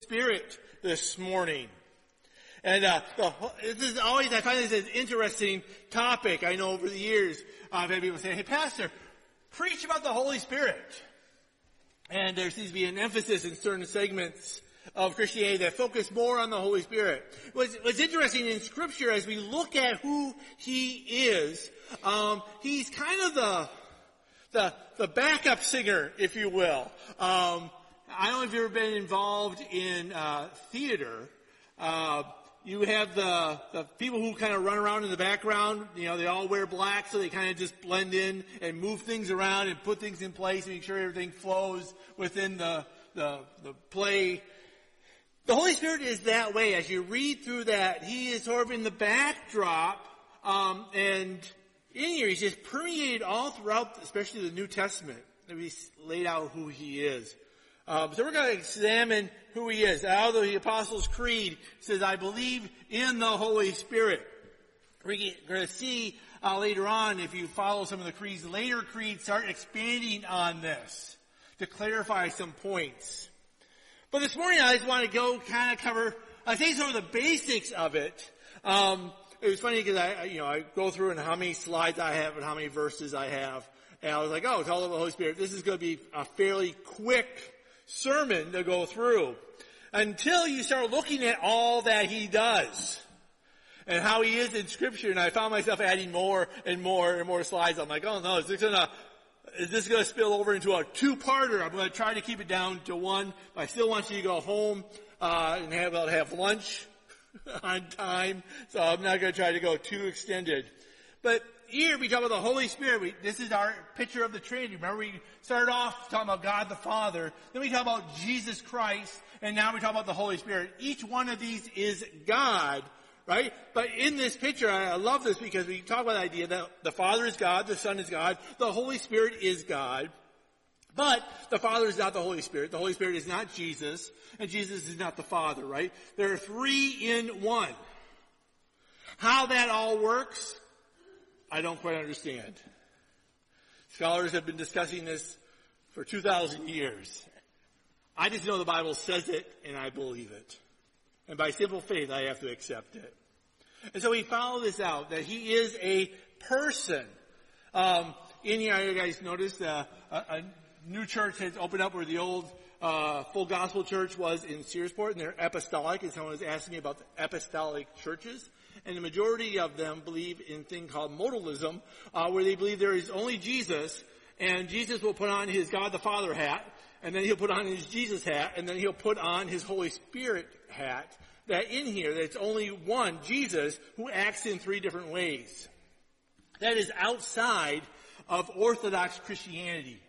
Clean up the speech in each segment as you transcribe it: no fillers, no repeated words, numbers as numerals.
Spirit this morning. And this is always, I find this an interesting topic. I know over the years, I've had people say, hey, Pastor, preach about the Holy Spirit. And there seems to be an emphasis in certain segments of Christianity that focus more on the Holy Spirit. What's interesting in Scripture as we look at who He is, He's kind of the backup singer, if you will. I don't know if you've ever been involved in theater. You have the people who kind of run around in the background. You know, they all wear black, so they kind of just blend in and move things around and put things in place and make sure everything flows within the play. The Holy Spirit is that way. As you read through that, He is sort of in the backdrop, and in here He's just permeated all throughout, especially the New Testament. He's laid out who He is. So we're going to examine who He is. Out of the Apostles' Creed, it says, I believe in the Holy Spirit. We're going to see later on, if you follow some of the creeds, later creeds start expanding on this to clarify some points. But this morning I just want to go kind of cover, I think some of the basics of it. It was funny because I go through and how many slides I have and how many verses I have. And I was like, oh, it's all about the Holy Spirit. This is going to be a fairly quick sermon to go through until you start looking at all that He does and how He is in Scripture. And I found myself adding more and more and more slides. I'm like, oh no, is this going to spill over into a two-parter? I'm going to try to keep it down to one. But I still want you to go home and have lunch on time. So I'm not going to try to go too extended. But here we talk about the Holy Spirit. This is our picture of the Trinity. Remember, we started off talking about God the Father. Then we talk about Jesus Christ. And now we talk about the Holy Spirit. Each one of these is God, right? But in this picture, I love this because we talk about the idea that the Father is God, the Son is God, the Holy Spirit is God. But the Father is not the Holy Spirit. The Holy Spirit is not Jesus. And Jesus is not the Father, right? There are three in one. How that all works, I don't quite understand. Scholars have been discussing this for 2,000 years. I just know the Bible says it, and I believe it. And by simple faith, I have to accept it. And so we follow this out, that He is a person. In here, you guys noticed a new church has opened up where the old Full Gospel Church was in Searsport, and they're apostolic, and someone was asking me about the apostolic churches. And the majority of them believe in a thing called modalism, where they believe there is only Jesus, and Jesus will put on His God the Father hat, and then He'll put on His Jesus hat, and then He'll put on His Holy Spirit hat. That in here, that it's only one, Jesus, who acts in three different ways. That is outside of Orthodox Christianity.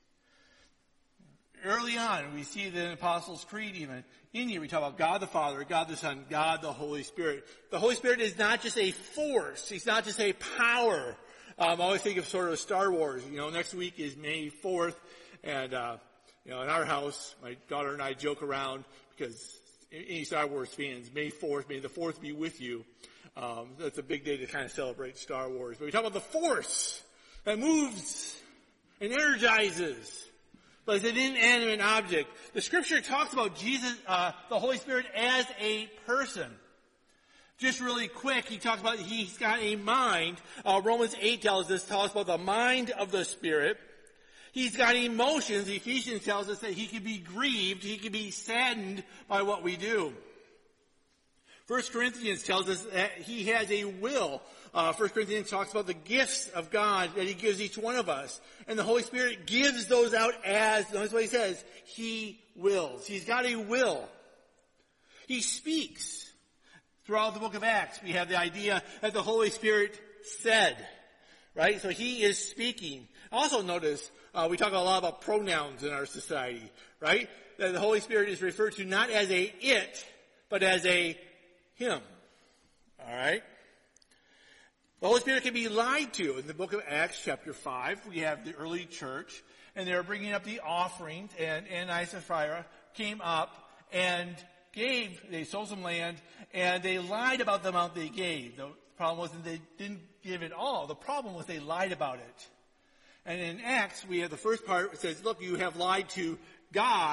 Early on, we see the Apostles' Creed even. In here, we talk about God the Father, God the Son, God the Holy Spirit. The Holy Spirit is not just a force. He's not just a power. I always think of sort of Star Wars. Next week is May 4th. And, in our house, my daughter and I joke around because any Star Wars fans, May 4th, may the 4th be with you. That's a big day to kind of celebrate Star Wars. But we talk about the force that moves and energizes. But it's an inanimate object. The Scripture talks about Jesus, the Holy Spirit, as a person. Just really quick, he talks about He's got a mind. Romans 8 tells us about the mind of the Spirit. He's got emotions. Ephesians tells us that He can be grieved. He can be saddened by what we do. 1 Corinthians tells us that He has a will. 1 Corinthians talks about the gifts of God that He gives each one of us. And the Holy Spirit gives those out as, notice what He says, He wills. He's got a will. He speaks. Throughout the book of Acts, we have the idea that the Holy Spirit said, right? So He is speaking. Also notice, we talk a lot about pronouns in our society, right? That the Holy Spirit is referred to not as a it, but as a Him. All right? The Holy Spirit can be lied to. In the book of Acts, chapter 5, we have the early church, and they're bringing up the offerings, and Ananias and Sapphira came up and they sold some land, and they lied about the amount they gave. The problem wasn't they didn't give it all. The problem was they lied about it. And in Acts, we have the first part that says, look, you have lied to God,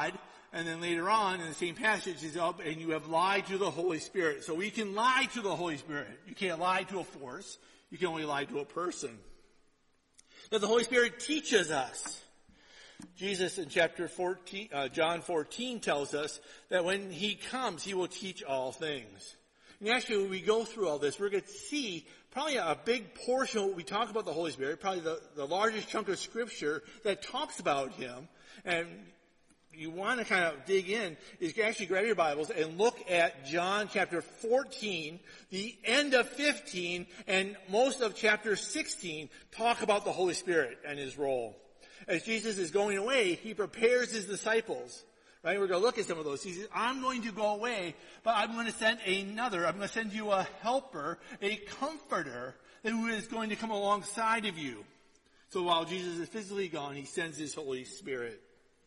And then later on in the same passage is up, and you have lied to the Holy Spirit. So we can lie to the Holy Spirit. You can't lie to a force. You can only lie to a person. Now the Holy Spirit teaches us. Jesus in chapter 14, John 14 tells us that when He comes, He will teach all things. And actually, when we go through all this, we're going to see probably a big portion of what we talk about the Holy Spirit, probably the largest chunk of Scripture that talks about Him. And you want to kind of dig in, is actually grab your Bibles and look at John chapter 14, the end of 15, and most of chapter 16 talk about the Holy Spirit and His role. As Jesus is going away, He prepares His disciples. Right? We're going to look at some of those. He says, I'm going to go away, but I'm going to send another. I'm going to send you a helper, a comforter, who is going to come alongside of you. So while Jesus is physically gone, He sends His Holy Spirit.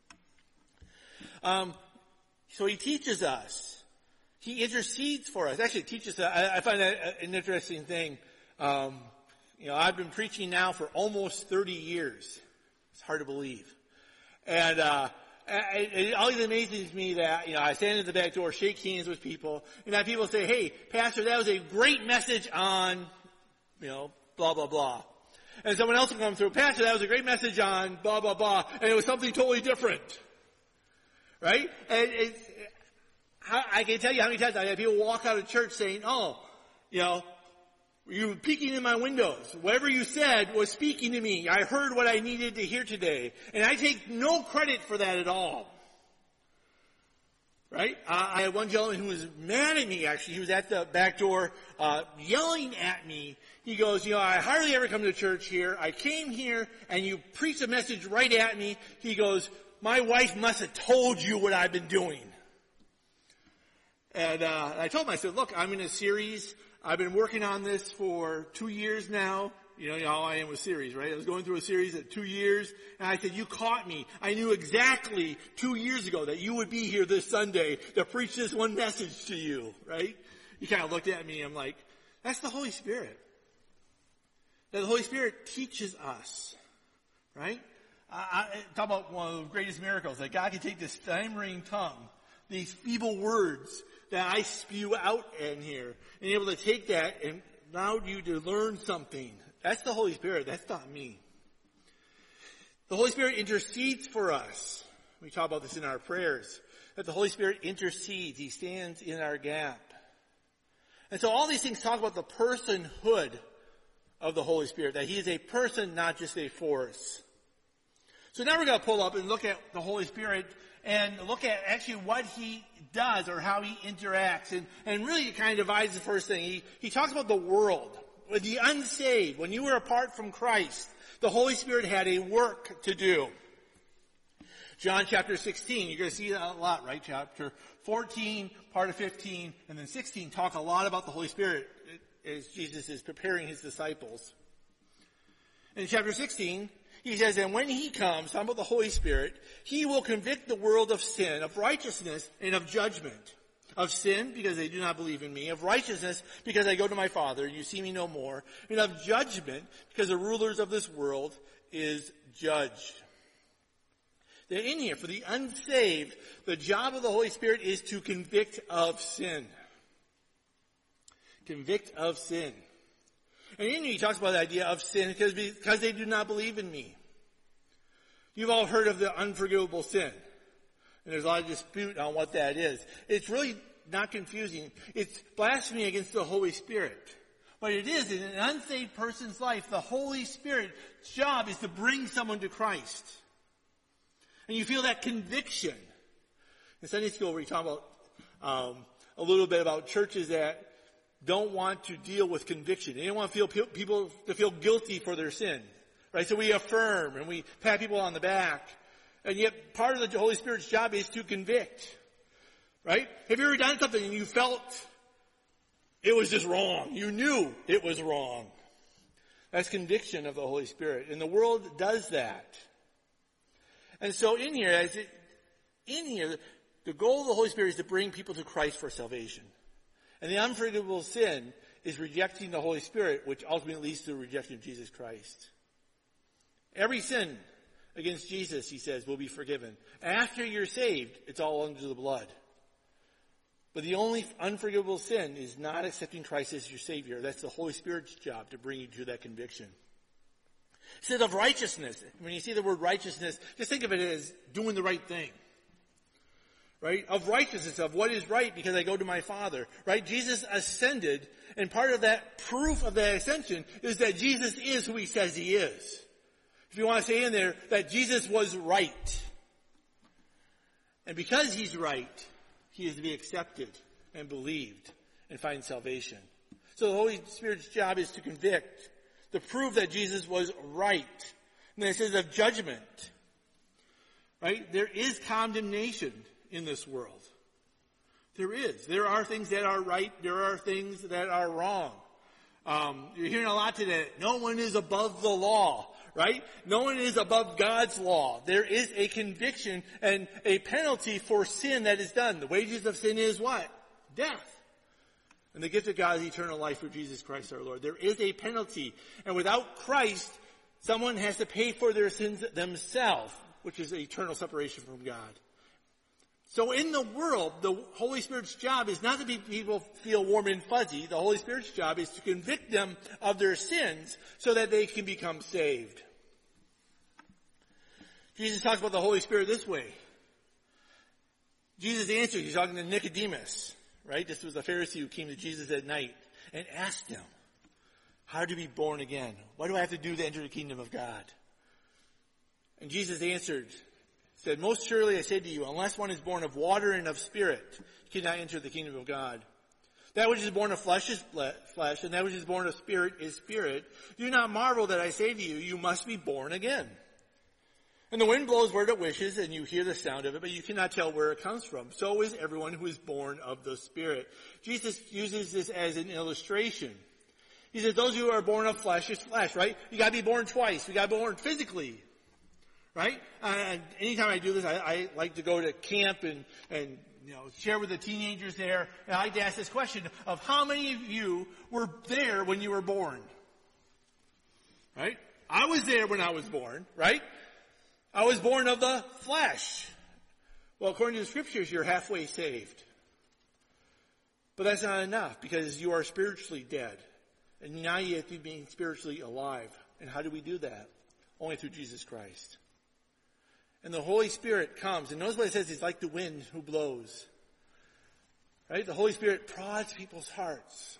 So He teaches us. He intercedes for us. Actually, teaches us. I find that an interesting thing. I've been preaching now for almost 30 years. It's hard to believe. And it always amazes me that, I stand at the back door, shake hands with people, and have people say, hey, Pastor, that was a great message on, blah, blah, blah. And someone else will come through, Pastor, that was a great message on blah, blah, blah, and it was something totally different. Right? And I can tell you how many times I had people walk out of church saying, you were peeking in my windows. Whatever you said was speaking to me. I heard what I needed to hear today. And I take no credit for that at all. Right? I had one gentleman who was mad at me, actually. He was at the back door yelling at me. He goes, I hardly ever come to church here. I came here and you preached a message right at me. He goes, my wife must have told you what I've been doing. And I told him, I said, look, I'm in a series. I've been working on this for 2 years now. You know how I am with series, right? I was going through a series at 2 years, and I said, you caught me. I knew exactly 2 years ago that you would be here this Sunday to preach this one message to you, right? You kind of looked at me, I'm like, that's the Holy Spirit. That the Holy Spirit teaches us, right? Talk about one of the greatest miracles, that God can take this stammering tongue, these feeble words that I spew out in here, and able to take that and allow you to learn something. That's the Holy Spirit. That's not me. The Holy Spirit intercedes for us. We talk about this in our prayers, that the Holy Spirit intercedes. He stands in our gap. And so all these things talk about the personhood of the Holy Spirit, that He is a person, not just a force. So now we're going to pull up and look at the Holy Spirit and look at actually what He does or how He interacts. And really it kind of divides the first thing. He talks about the world. With the unsaved, when you were apart from Christ, the Holy Spirit had a work to do. John chapter 16, you're going to see that a lot, right? Chapter 14, part of 15, and then 16 talk a lot about the Holy Spirit as Jesus is preparing His disciples. In chapter 16, He says, and when He comes, talking about the Holy Spirit, He will convict the world of sin, of righteousness, and of judgment. Of sin, because they do not believe in me. Of righteousness, because I go to my Father, and you see me no more. And of judgment, because the rulers of this world is judged. That in here, for the unsaved, the job of the Holy Spirit is to convict of sin. Convict of sin. And in here he talks about the idea of sin because they do not believe in me. You've all heard of the unforgivable sin. And there's a lot of dispute on what that is. It's really not confusing. It's blasphemy against the Holy Spirit. What it is, in an unsaved person's life, the Holy Spirit's job is to bring someone to Christ. And you feel that conviction. In Sunday school, we talk about a little bit about churches that don't want to deal with conviction. They don't want to feel people to feel guilty for their sin. Right? So we affirm and we pat people on the back. And yet part of the Holy Spirit's job is to convict. Right? Have you ever done something and you felt it was just wrong? You knew it was wrong. That's conviction of the Holy Spirit. And the world does that. And so in here, the goal of the Holy Spirit is to bring people to Christ for salvation. And the unforgivable sin is rejecting the Holy Spirit, which ultimately leads to the rejection of Jesus Christ. Every sin against Jesus, he says, will be forgiven. After you're saved, it's all under the blood. But the only unforgivable sin is not accepting Christ as your Savior. That's the Holy Spirit's job to bring you to that conviction. Instead of righteousness, when you see the word righteousness, just think of it as doing the right thing. Right? Of righteousness, of what is right because I go to my Father. Right? Jesus ascended, and part of that proof of that ascension is that Jesus is who he says he is. If you want to say in there that Jesus was right. And because he's right, he is to be accepted and believed and find salvation. So the Holy Spirit's job is to convict, to prove that Jesus was right. And then it says of judgment. Right? There is condemnation in this world. There is. There are things that are right. There are things that are wrong. You're hearing a lot today. No one is above the law. Right? No one is above God's law. There is a conviction and a penalty for sin that is done. The wages of sin is what? Death. And the gift of God is eternal life through Jesus Christ our Lord. There is a penalty. And without Christ, someone has to pay for their sins themselves, which is eternal separation from God. So in the world, the Holy Spirit's job is not to make people feel warm and fuzzy. The Holy Spirit's job is to convict them of their sins so that they can become saved. Jesus talks about the Holy Spirit this way. Jesus answered, he's talking to Nicodemus, right? This was a Pharisee who came to Jesus at night and asked him, how to be born again? What do I have to do to enter the kingdom of God? And Jesus answered, said, most surely I say to you, unless one is born of water and of spirit, he cannot enter the kingdom of God. That which is born of flesh is flesh, and that which is born of spirit is spirit. Do not marvel that I say to you, you must be born again. And the wind blows where it wishes, and you hear the sound of it, but you cannot tell where it comes from. So is everyone who is born of the Spirit. Jesus uses this as an illustration. He says, those who are born of flesh is flesh, right? You gotta be born twice. You gotta be born physically. Right? Anytime I do this, I like to go to camp and share with the teenagers there. And I like to ask this question of how many of you were there when you were born? Right? I was there when I was born, right? I was born of the flesh. Well, according to the scriptures, you're halfway saved. But that's not enough because you are spiritually dead. And now you have to be spiritually alive. And how do we do that? Only through Jesus Christ. And the Holy Spirit comes. And notice what it says, he's like the wind who blows. Right? The Holy Spirit prods people's hearts.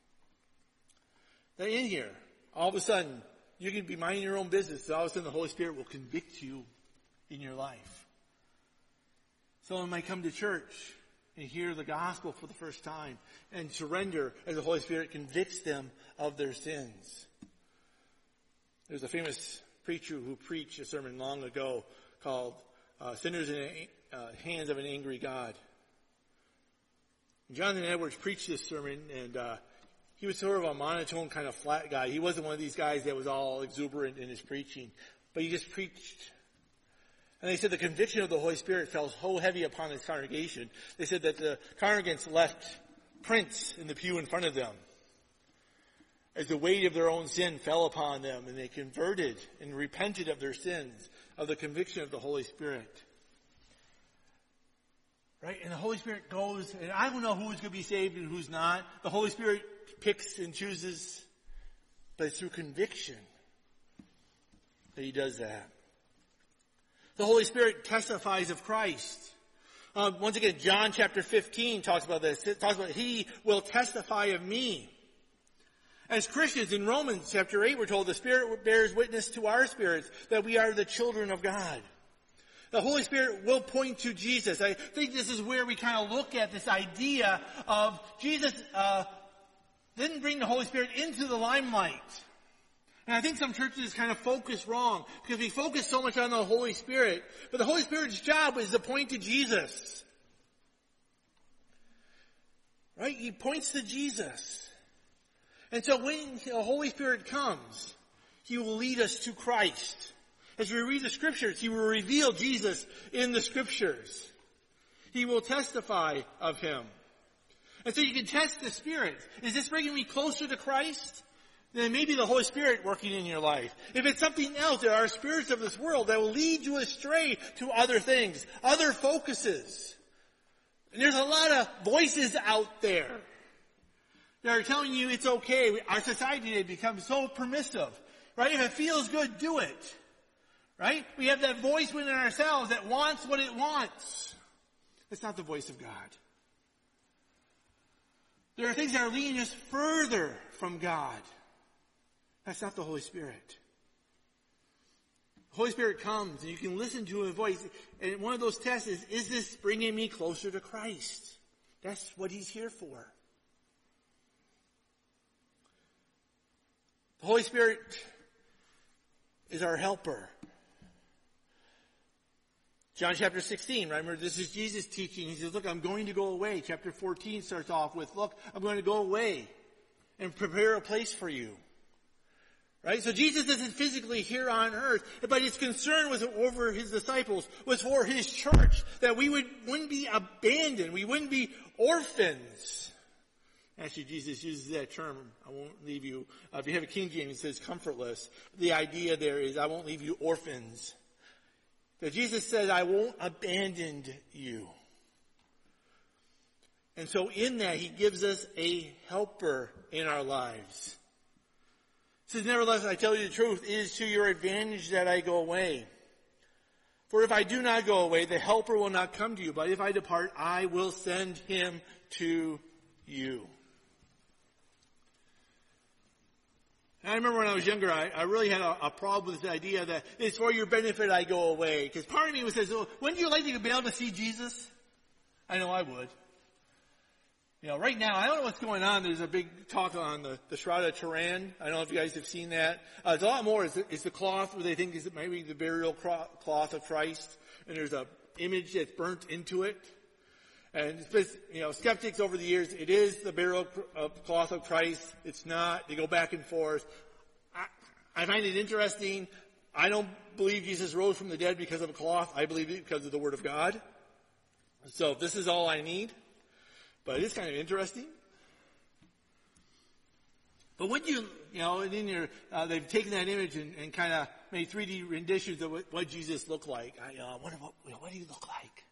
Now in here, all of a sudden, you can be minding your own business. And all of a sudden the Holy Spirit will convict you in your life. Someone might come to church and hear the gospel for the first time and surrender as the Holy Spirit convicts them of their sins. There's a famous preacher who preached a sermon long ago called Sinners in the Hands of an Angry God. Jonathan Edwards preached this sermon, and he was sort of a monotone kind of flat guy. He wasn't one of these guys that was all exuberant in his preaching, but he just preached. And they said the conviction of the Holy Spirit fell so heavy upon his congregation. They said that the congregants left prints in the pew in front of them as the weight of their own sin fell upon them, and they converted and repented of their sins, of the conviction of the Holy Spirit. Right? And the Holy Spirit goes, and I don't know who's going to be saved and who's not. The Holy Spirit picks and chooses, but it's through conviction that he does that. The Holy Spirit testifies of Christ. Once again, John chapter 15 talks about this. It talks about, he will testify of me. As Christians in Romans chapter 8, we're told the Spirit bears witness to our spirits that we are the children of God. The Holy Spirit will point to Jesus. I think this is where we kind of look at this idea of Jesus didn't bring the Holy Spirit into the limelight. And I think some churches kind of focus wrong because we focus so much on the Holy Spirit. But the Holy Spirit's job is to point to Jesus. Right? He points to Jesus. And so when the Holy Spirit comes, he will lead us to Christ. As we read the scriptures, he will reveal Jesus in the scriptures. He will testify of him. And so you can test the Spirit. Is this bringing me closer to Christ? then it may be the Holy Spirit working in your life. If it's something else, there are spirits of this world that will lead you astray to other things, other focuses. And there's a lot of voices out there that are telling you it's okay. Our society has become so permissive, right? If it feels good, do it, right? We have that voice within ourselves that wants what it wants. It's not the voice of God. There are things that are leading us further from God. That's not the Holy Spirit. The Holy Spirit comes and you can listen to a voice. And one of those tests is this bringing me closer to Christ? That's what He's here for. The Holy Spirit is our helper. John chapter 16, remember, this is Jesus teaching. He says, look, I'm going to go away. Chapter 14 starts off with, look, I'm going to go away and prepare a place for you. Right? So Jesus isn't physically here on earth, but His concern was over His disciples, was for His church, that we wouldn't be abandoned. We wouldn't be orphans. Actually, Jesus uses that term, I won't leave you. If you have a King James, it says comfortless. The idea there is, I won't leave you orphans. That Jesus says, I won't abandon you. And so in that, He gives us a helper in our lives. He says, nevertheless, I tell you the truth, it is to your advantage that I go away. For if I do not go away, the helper will not come to you. But if I depart, I will send him to you. And I remember when I was younger, I really had a problem with the idea that it's for your benefit I go away. Because part of me says, well, wouldn't you like to be able to see Jesus? I know I would. You know, right now, I don't know what's going on. There's a big talk on the Shroud of Turin. I don't know if you guys have seen that. It's a lot more. It's the cloth where they think is maybe the burial cloth of Christ. And there's a image that's burnt into it. And you know, skeptics over the years, it is the burial cloth of Christ. It's not. They go back and forth. I find it interesting. I don't believe Jesus rose from the dead because of a cloth. I believe it because of the Word of God. So this is all I need. But it is kind of interesting. But when you know, and in your, they've taken that image and kind of made 3D renditions of what Jesus looked like. What do you look like?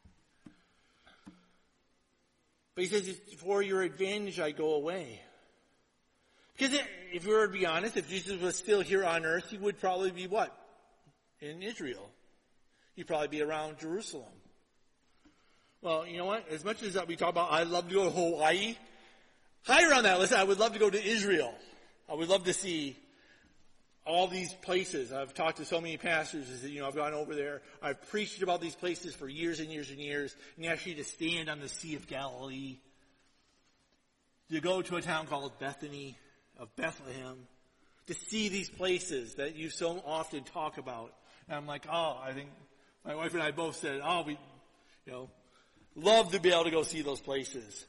But He says, for your advantage I go away. Because if we were to be honest, if Jesus was still here on earth, He would probably be what? In Israel. He'd probably be around Jerusalem. Well, you know what? As much as we talk about, I'd love to go to Hawaii. Higher on that list, I would love to go to Israel. I would love to see all these places. I've talked to so many pastors. I've gone over there. I've preached about these places for years and years and years. And actually to stand on the Sea of Galilee. To go to a town called Bethany of Bethlehem. To see these places that you so often talk about. And I'm like, I think my wife and I both said, we love to be able to go see those places.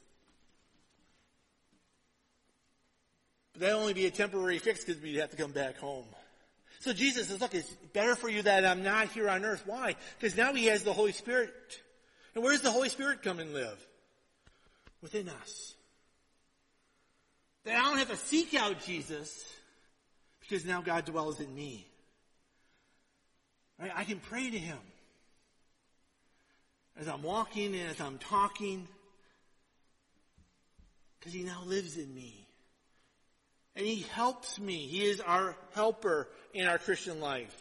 But that'll only be a temporary fix because we'd have to come back home. So Jesus says, look, it's better for you that I'm not here on earth. Why? Because now He has the Holy Spirit. And where does the Holy Spirit come and live? Within us. That I don't have to seek out Jesus because now God dwells in me. Right? I can pray to Him. As I'm walking and as I'm talking, because He now lives in me. And He helps me. He is our helper in our Christian life.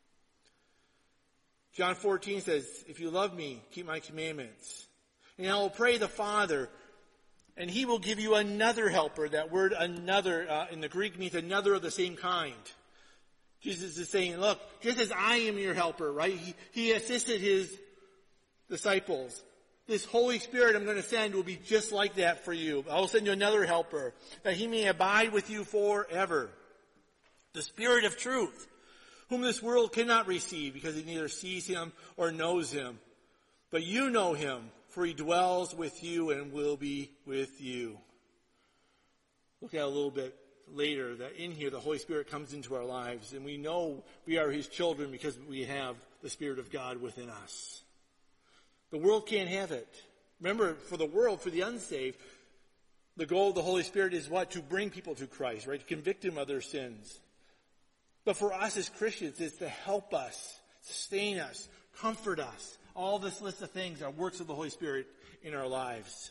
John 14 says, if you love me, keep my commandments. And I will pray the Father, and He will give you another helper. That word another in the Greek means another of the same kind. Jesus is saying, look, just as I am your helper, right? He assisted His disciples. This Holy Spirit I'm going to send will be just like that for you. I will send you another helper, that He may abide with you forever. The Spirit of truth, whom this world cannot receive, because it neither sees Him or knows Him. But you know Him, for He dwells with you and will be with you. Look at a little bit later that in here the Holy Spirit comes into our lives, and we know we are His children because we have the Spirit of God within us. The world can't have it. Remember, for the world, for the unsaved, The goal of the Holy Spirit is what? To bring people to Christ, right? To convict them of their sins. But for us as Christians, it's to help us, sustain us, comfort us. All this list of things are works of the Holy Spirit in our lives.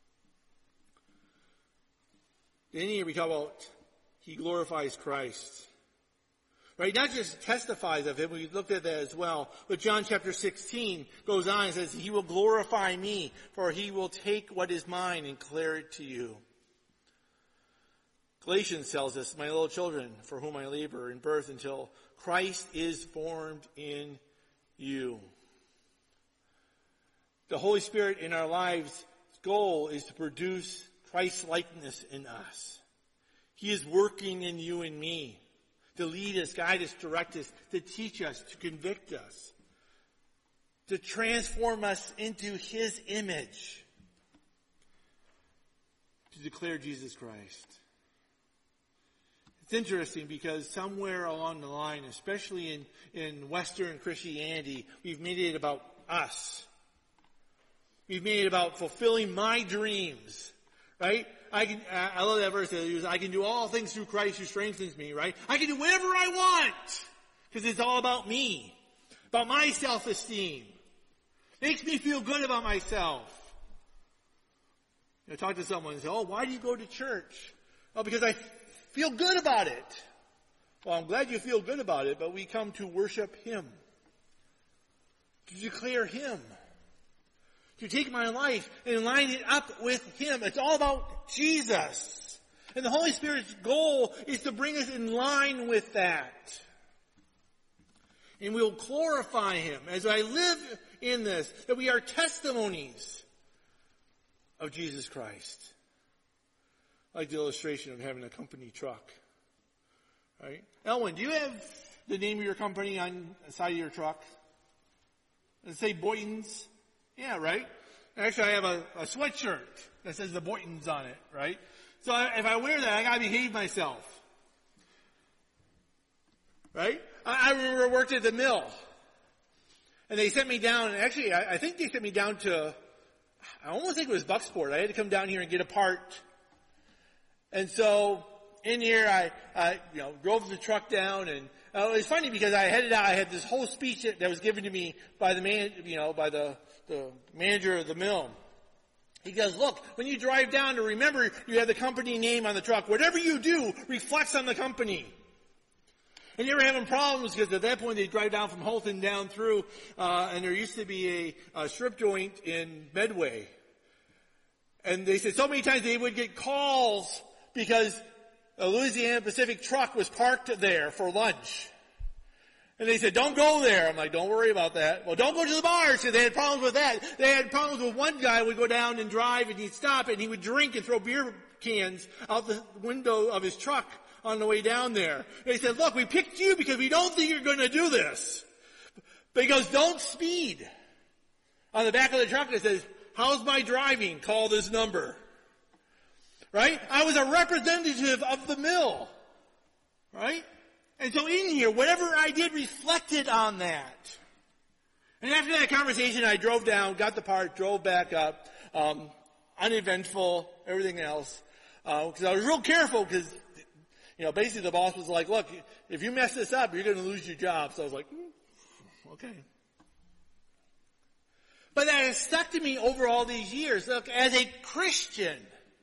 Then here we talk about he glorifies Christ. Right? Not just testifies of him, we looked at that as well. But John chapter 16 goes on and says, he will glorify me, for he will take what is mine and declare it to you. Galatians tells us, my little children, for whom I labor in birth until Christ is formed in you. The Holy Spirit in our lives' goal is to produce Christ's likeness in us. He is working in you and me to lead us, guide us, direct us, to teach us, to convict us, to transform us into his image, to declare Jesus Christ. It's interesting because somewhere along the line, especially in Western Christianity, we've made it about us. We've made it about fulfilling my dreams, right? I love that verse that uses, I can do all things through Christ who strengthens me, right? I can do whatever I want because it's all about me, about my self-esteem. Makes me feel good about myself. I talk to someone and say, oh, why do you go to church? Oh, because I feel good about it. Well, I'm glad you feel good about it, but we come to worship him, to declare him, to take my life and line it up with him. It's all about Jesus. And the Holy Spirit's goal is to bring us in line with that. And we'll glorify him as I live in this, that we are testimonies of Jesus Christ. I like the illustration of having a company truck. Right? Elwin, do you have the name of your company on the side of your truck? Does it say Boyton's? Yeah, right? Actually, I have a sweatshirt that says the Boyton's on it, right? So if I wear that, I gotta behave myself. Right? I remember I worked at the mill. And they sent me down, and actually, I think they sent me down to, I almost think it was Bucksport. I had to come down here and get a part. And so, in here, I drove the truck down, and it was funny because I headed out, I had this whole speech that was given to me by the manager of the mill. He goes, look, when you drive down to remember you have the company name on the truck. Whatever you do reflects on the company. And you were having problems because at that point they drive down from Holton down through, and there used to be a strip joint in Medway. And they said so many times they would get calls because a Louisiana Pacific truck was parked there for lunch. And they said, don't go there. I'm like, don't worry about that. Well, don't go to the bars because they had problems with that. They had problems with one guy who would go down and drive and he'd stop and he would drink and throw beer cans out the window of his truck on the way down there. They said, look, we picked you because we don't think you're going to do this. But he goes, don't speed. On the back of the truck it says, how's my driving? Call this number. Right? I was a representative of the mill. Right? And so in here, whatever I did reflected on that. And after that conversation, I drove down, got the part, drove back up, uneventful, everything else. Because I was real careful because, basically the boss was like, look, if you mess this up, you're going to lose your job. So I was like, okay. But that has stuck to me over all these years. Look, as a Christian,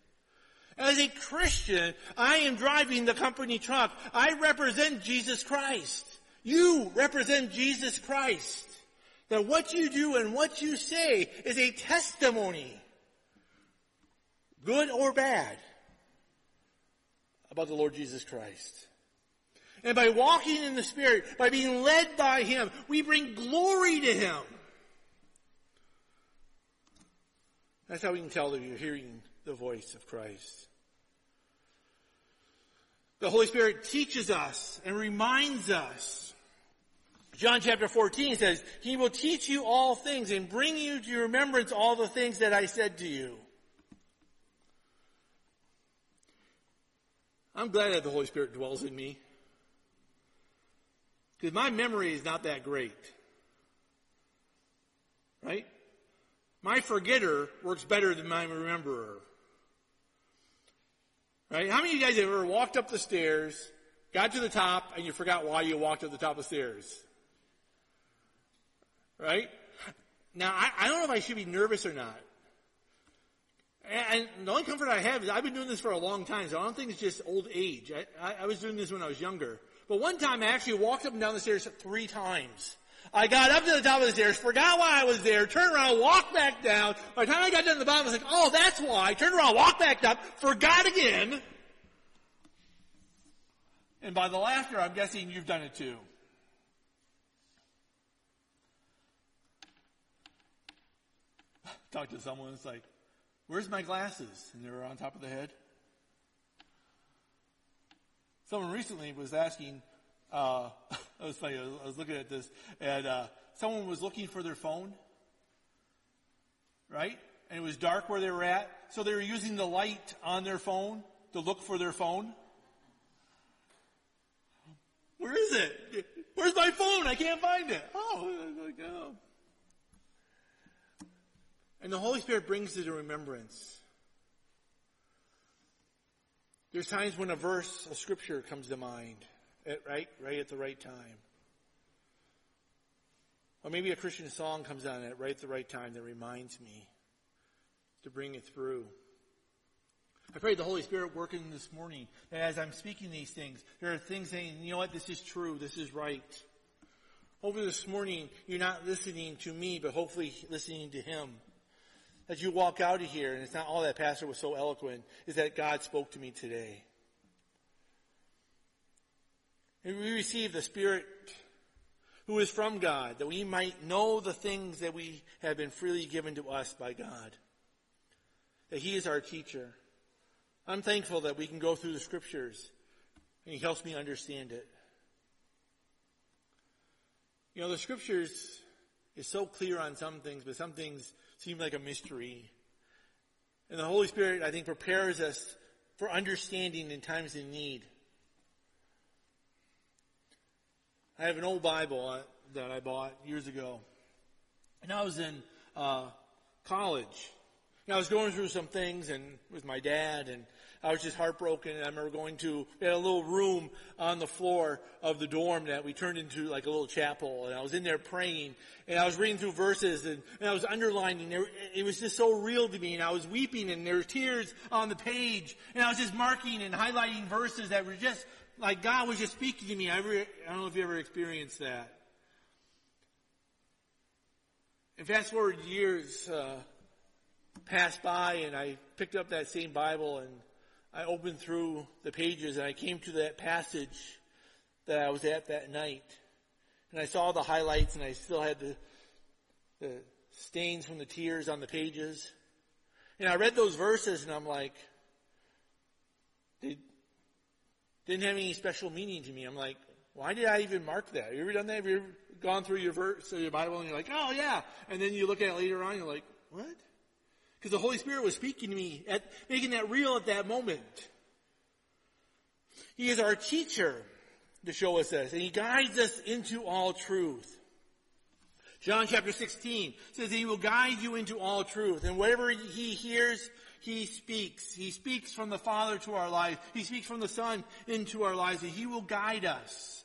I am driving the company truck. I represent Jesus Christ. You represent Jesus Christ. That what you do and what you say is a testimony, good or bad, about the Lord Jesus Christ. And by walking in the Spirit, by being led by him, we bring glory to him. That's how we can tell that you're hearing the voice of Christ. The Holy Spirit teaches us and reminds us. John chapter 14 says, he will teach you all things and bring you to remembrance all the things that I said to you. I'm glad that the Holy Spirit dwells in me. Because my memory is not that great. Right? My forgetter works better than my rememberer. Right? How many of you guys have ever walked up the stairs, got to the top, and you forgot why you walked up the top of the stairs? Right? Now, I don't know if I should be nervous or not. And the only comfort I have is I've been doing this for a long time, so I don't think it's just old age. I was doing this when I was younger. But one time I actually walked up and down the stairs 3 times. I got up to the top of the stairs, forgot why I was there, turned around, walked back down. By the time I got down to the bottom, I was like, oh, that's why. Turned around, walked back up, forgot again. And by the laughter, I'm guessing you've done it too. Talk to someone, it's like, where's my glasses? And they were on top of the head. Someone recently was asking, I was looking at this, and someone was looking for their phone, right? And it was dark where they were at, so they were using the light on their phone to look for their phone. Where is it? Where's my phone? I can't find it. Oh. And the Holy Spirit brings it to remembrance. There's times when a verse, a scripture comes to mind, right at the right time. Or maybe a Christian song comes on right at the right time that reminds me to bring it through. I pray the Holy Spirit working this morning, that as I'm speaking these things, there are things saying, you know what, this is true, this is right. Hopefully this morning, you're not listening to me, but hopefully listening to Him. As you walk out of here, and it's not all that pastor was so eloquent, is that God spoke to me today. And we receive the Spirit who is from God, that we might know the things that we have been freely given to us by God. That He is our teacher. I'm thankful that we can go through the Scriptures, and He helps me understand it. You know, the Scriptures is so clear on some things, but some things seem like a mystery. And the Holy Spirit, I think, prepares us for understanding in times of need. I have an old Bible that I bought years ago. And I was in college. And I was going through some things and with my dad, and I was just heartbroken. And I remember we had a little room on the floor of the dorm that we turned into like a little chapel. And I was in there praying, and I was reading through verses, and I was underlining. It was just so real to me, and I was weeping, and there were tears on the page. And I was just marking and highlighting verses that were just like God was just speaking to me. I don't know if you ever experienced that. And fast forward years passed by, and I picked up that same Bible, and I opened through the pages, and I came to that passage that I was at that night. And I saw the highlights, and I still had the stains from the tears on the pages. And I read those verses, and I'm like, they didn't have any special meaning to me. I'm like, why did I even mark that? Have you ever done that? Have you ever gone through your verse or your Bible, and you're like, oh yeah. And then you look at it later on, and you're like, what? Because the Holy Spirit was speaking to me, making that real at that moment. He is our teacher to show us this, and He guides us into all truth. John chapter 16 says He will guide you into all truth, and whatever He hears, He speaks. He speaks from the Father to our life. He speaks from the Son into our lives, and He will guide us.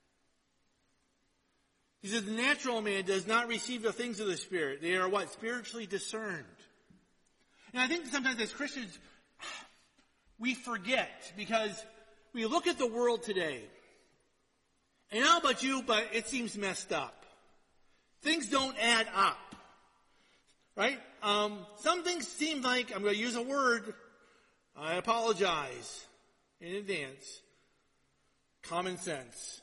He says the natural man does not receive the things of the Spirit. They are what? Spiritually discerned. And I think sometimes as Christians, we forget, because we look at the world today, and I don't know about you, but it seems messed up. Things don't add up. Right? Some things seem like, I'm going to use a word, I apologize in advance, common sense.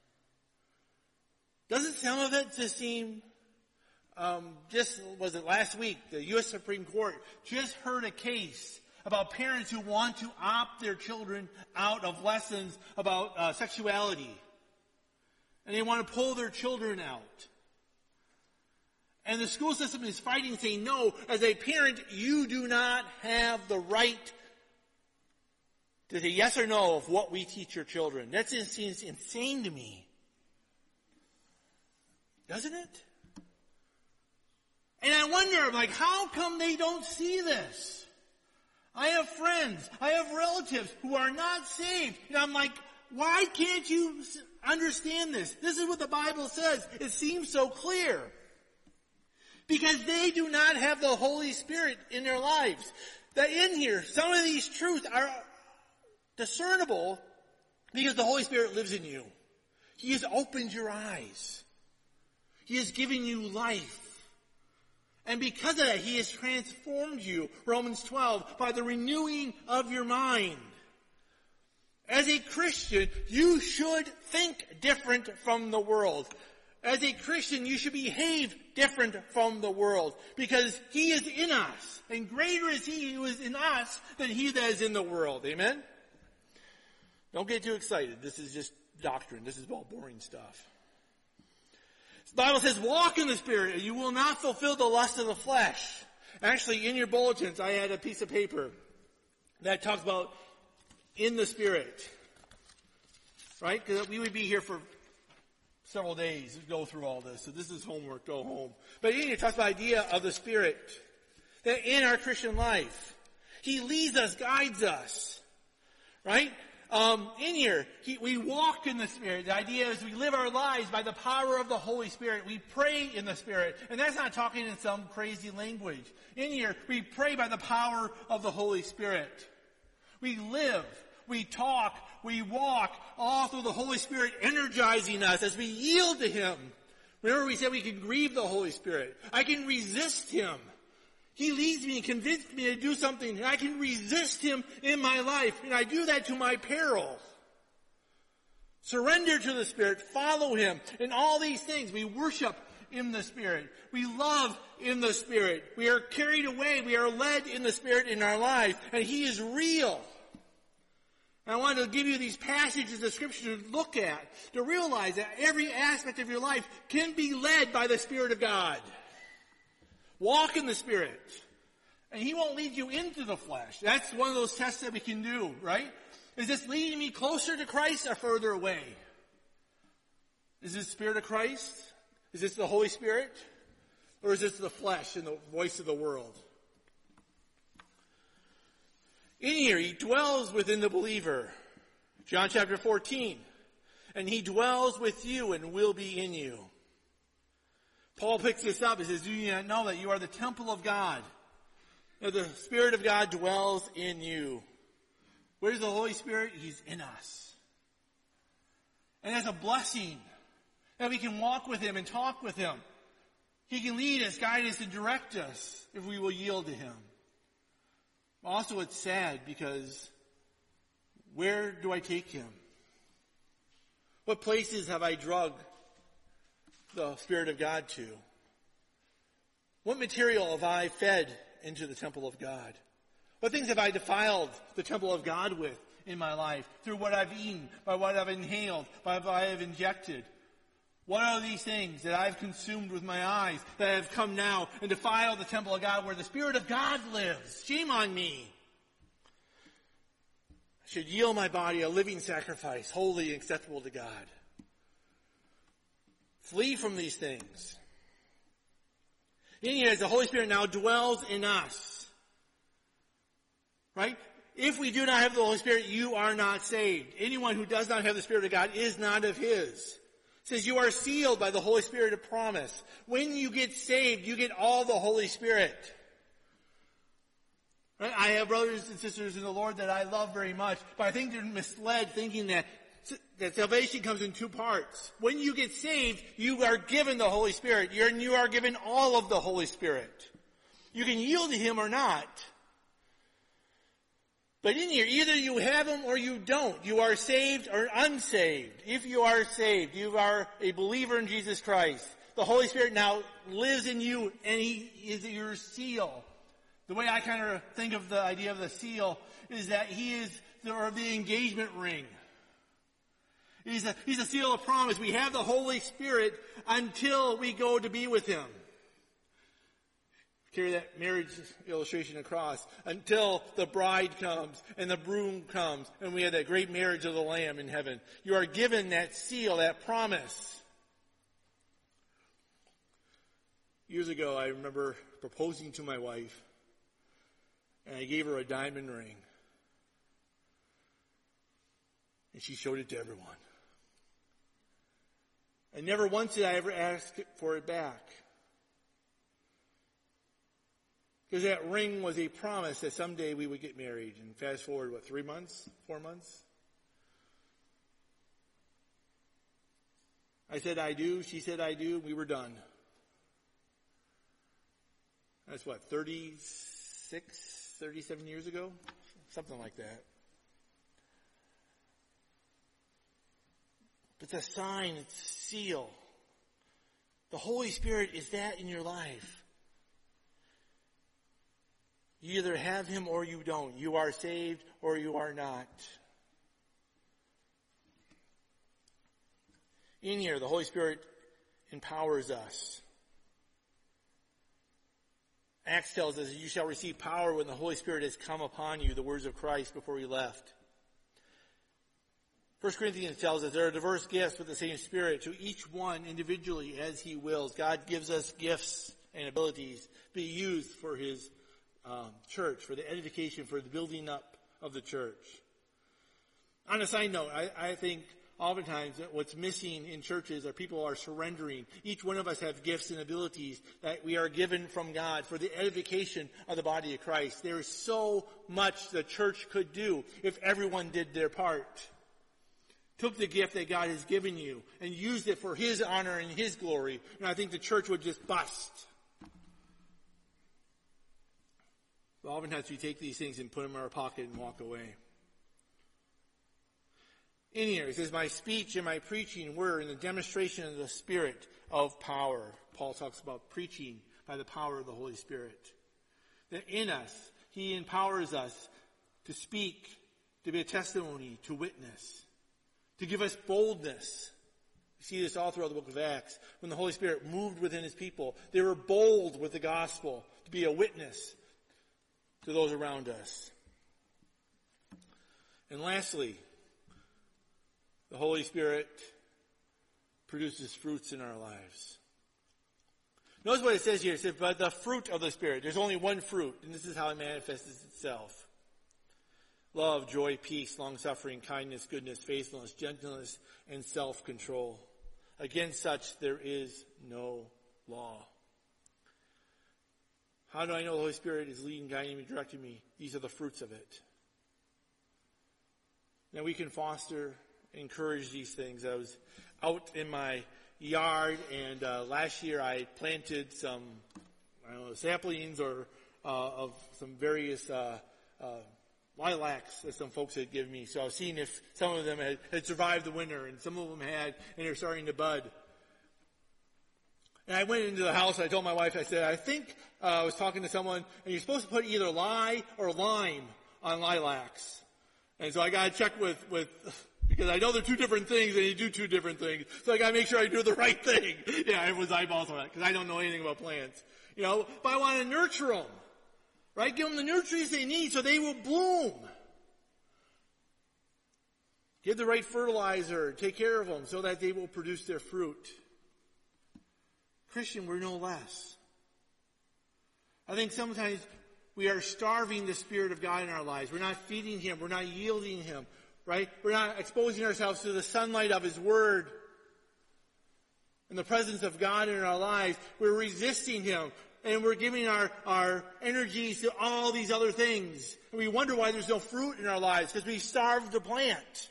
Doesn't some of it just seem, was it last week, the U.S. Supreme Court just heard a case about parents who want to opt their children out of lessons about sexuality. And they want to pull their children out. And the school system is fighting, saying, no, as a parent, you do not have the right to say yes or no of what we teach your children. That seems insane to me. Doesn't it? And I wonder, how come they don't see this? I have friends, I have relatives who are not saved. And I'm like, why can't you understand this? This is what the Bible says. It seems so clear. Because they do not have the Holy Spirit in their lives. That in here, some of these truths are discernible because the Holy Spirit lives in you. He has opened your eyes. He has given you life. And because of that, He has transformed you, Romans 12, by the renewing of your mind. As a Christian, you should think different from the world. As a Christian, you should behave different from the world. Because He is in us. And greater is He who is in us than he that is in the world. Amen? Don't get too excited. This is just doctrine. This is all boring stuff. The Bible says, walk in the Spirit, and you will not fulfill the lust of the flesh. Actually, in your bulletins, I had a piece of paper that talks about in the Spirit. Right? Because we would be here for several days to go through all this. So this is homework, go home. But in here, it talks about the idea of the Spirit. That in our Christian life, He leads us, guides us. Right? In here, we walk in the Spirit. The idea is we live our lives by the power of the Holy Spirit. We pray in the Spirit. And that's not talking in some crazy language. In here, we pray by the power of the Holy Spirit. We live, we talk, we walk, all through the Holy Spirit energizing us as we yield to Him. Remember we said we can grieve the Holy Spirit. I can resist Him. He leads me and convinces me to do something, and I can resist Him in my life, and I do that to my peril. Surrender to the Spirit, follow Him, and all these things. We worship in the Spirit. We love in the Spirit. We are carried away. We are led in the Spirit in our life, and He is real. And I want to give you these passages of Scripture to look at, to realize that every aspect of your life can be led by the Spirit of God. Walk in the Spirit. And He won't lead you into the flesh. That's one of those tests that we can do, right? Is this leading me closer to Christ or further away? Is this the Spirit of Christ? Is this the Holy Spirit? Or is this the flesh and the voice of the world? In here, He dwells within the believer. John chapter 14. And He dwells with you and will be in you. Paul picks this up. He says, do you not know that you are the temple of God? That the Spirit of God dwells in you. Where's the Holy Spirit? He's in us. And that's a blessing that we can walk with Him and talk with Him. He can lead us, guide us, and direct us if we will yield to Him. Also, it's sad because where do I take Him? What places have I drugged the Spirit of God to? What material have I fed into the temple of God? What things have I defiled the temple of God with in my life? Through what I've eaten, by what I've inhaled, by what I have injected. What are these things that I've consumed with my eyes that have come now and defiled the temple of God where the Spirit of God lives? Shame on me. I should yield my body a living sacrifice, holy and acceptable to God. Flee from these things. In here, as the Holy Spirit now dwells in us. Right? If we do not have the Holy Spirit, you are not saved. Anyone who does not have the Spirit of God is not of His. It says you are sealed by the Holy Spirit of promise. When you get saved, you get all the Holy Spirit. Right? I have brothers and sisters in the Lord that I love very much, but I think they're misled thinking that salvation comes in two parts. When you get saved, you are given the Holy Spirit. You are given all of the Holy Spirit. You can yield to Him or not. But in here, either you have Him or you don't. You are saved or unsaved. If you are saved, you are a believer in Jesus Christ. The Holy Spirit now lives in you and He is your seal. The way I kind of think of the idea of the seal is that He is the engagement ring. He's a seal of promise. We have the Holy Spirit until we go to be with Him. Carry that marriage illustration across. Until the bride comes and the groom comes and we have that great marriage of the Lamb in heaven. You are given that seal, that promise. Years ago, I remember proposing to my wife. And I gave her a diamond ring. And she showed it to everyone. And never once did I ever ask for it back. Because that ring was a promise that someday we would get married. And fast forward, 3 months? 4 months? I said I do. She said I do. We were done. That's 36, 37 years ago? Something like that. It's a sign, it's a seal. The Holy Spirit is that in your life. You either have Him or you don't. You are saved or you are not. In here, the Holy Spirit empowers us. Acts tells us, you shall receive power when the Holy Spirit has come upon you, the words of Christ before He left. 1 Corinthians tells us there are diverse gifts with the same Spirit, to each one individually as He wills. God gives us gifts and abilities to be used for His church, for the edification, for the building up of the church. On a side note, I think oftentimes what's missing in churches are people are surrendering. Each one of us have gifts and abilities that we are given from God for the edification of the body of Christ. There is so much the church could do if everyone did their part. Took the gift that God has given you and used it for His honor and His glory, and I think the church would just bust. But oftentimes we take these things and put them in our pocket and walk away. In here, it says, my speech and my preaching were in the demonstration of the Spirit of power. Paul talks about preaching by the power of the Holy Spirit. That in us, He empowers us to speak, to be a testimony, to witness, to give us boldness. You see this all throughout the book of Acts. When the Holy Spirit moved within His people, they were bold with the gospel to be a witness to those around us. And lastly, the Holy Spirit produces fruits in our lives. Notice what it says here. It says, but the fruit of the Spirit. There's only one fruit, and this is how it manifests itself. Love, joy, peace, long-suffering, kindness, goodness, faithfulness, gentleness, and self-control. Against such there is no law. How do I know the Holy Spirit is leading, guiding me, directing me? These are the fruits of it. Now we can foster, encourage these things. I was out in my yard, and last year I planted some, saplings or of some various lilacs that some folks had given me. So I was seeing if some of them had survived the winter, and some of them had, and they're starting to bud. And I went into the house, and I told my wife, I said, I think I was talking to someone, and you're supposed to put either lye or lime on lilacs. And so I got to check with because I know they're two different things, and you do two different things. So I got to make sure I do the right thing. Yeah, it was eyeballs on that, because I don't know anything about plants. But I want to nurture them. Right? Give them the nutrients they need so they will bloom. Give the right fertilizer. Take care of them so that they will produce their fruit. Christian, we're no less. I think sometimes we are starving the Spirit of God in our lives. We're not feeding Him. We're not yielding Him. Right? We're not exposing ourselves to the sunlight of His Word. In the presence of God in our lives, we're resisting Him. And we're giving our energies to all these other things. And we wonder why there's no fruit in our lives, because we starved the plant.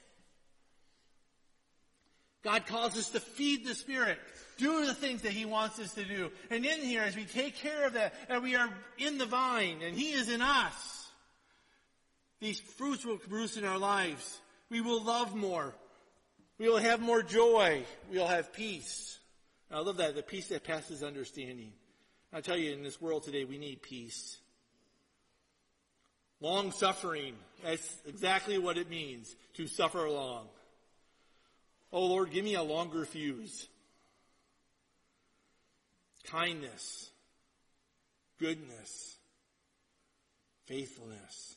God calls us to feed the Spirit. Do the things that He wants us to do. And in here, as we take care of that, and we are in the vine, and He is in us, these fruits will produce in our lives. We will love more. We will have more joy. We will have peace. And I love that, the peace that passes understanding. I tell you, in this world today, we need peace. Long suffering, that's exactly what it means, to suffer long. Oh Lord, give me a longer fuse. Kindness, goodness, faithfulness.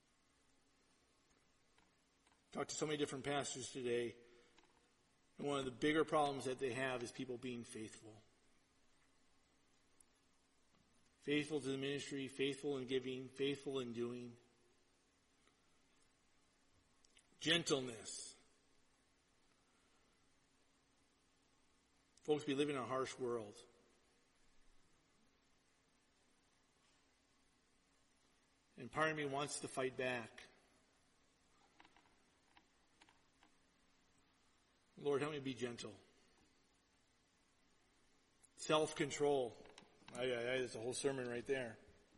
Talked to so many different pastors today, and one of the bigger problems that they have is people being faithful. faithful to the ministry, faithful in giving, faithful in doing. Gentleness. Folks, we live in a harsh world. And part of me wants to fight back. Lord, help me be gentle. Self-control. There's a whole sermon right there.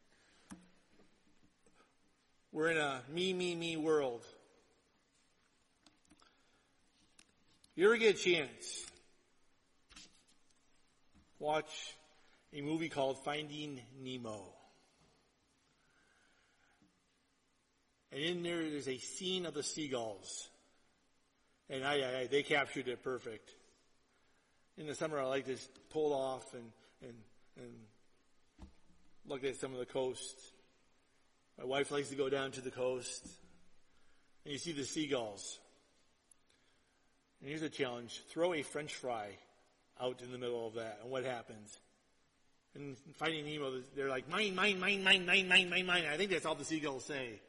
We're in a me world. You ever get a chance, watch a movie called Finding Nemo. And in there's a scene of the seagulls. And they captured it perfect. In the summer, I like to pull off and look at some of the coast. My wife likes to go down to the coast. And you see the seagulls. And here's a challenge. Throw a French fry out in the middle of that. And what happens? And Finding Nemo, they're like, mine. I think that's all the seagulls say.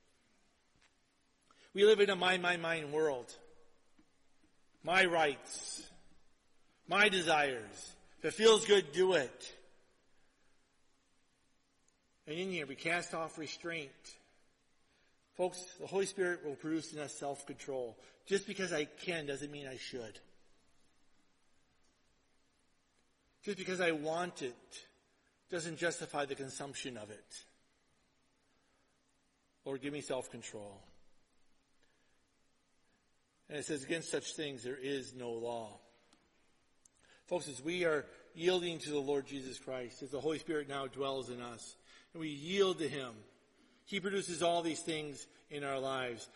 We live in a mine world. My rights. My desires. If it feels good, do it. And in here, we cast off restraint. Folks, the Holy Spirit will produce in us self-control. Just because I can doesn't mean I should. Just because I want it doesn't justify the consumption of it. Lord, give me self-control. And it says, against such things there is no law. Folks, as we are yielding to the Lord Jesus Christ, as the Holy Spirit now dwells in us, and we yield to Him, He produces all these things in our lives.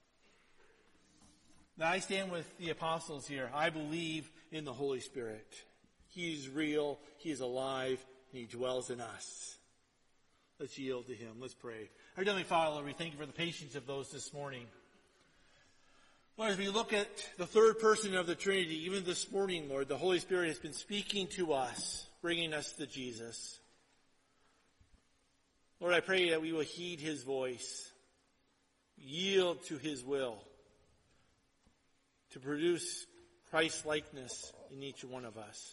Now I stand with the apostles here. I believe in the Holy Spirit. He is real, He is alive, and He dwells in us. Let's yield to Him. Let's pray. Our Heavenly Father, Lord, we thank You for the patience of those this morning. Lord, as we look at the third person of the Trinity, even this morning, Lord, the Holy Spirit has been speaking to us, bringing us to Jesus. Lord, I pray that we will heed His voice, yield to His will, to produce Christ-likeness in each one of us.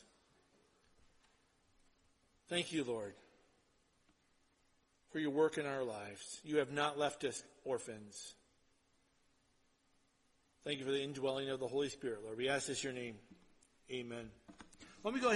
Thank You, Lord, for Your work in our lives. You have not left us orphans. Thank You for the indwelling of the Holy Spirit, Lord. We ask this in Your name. Amen. Let me go ahead.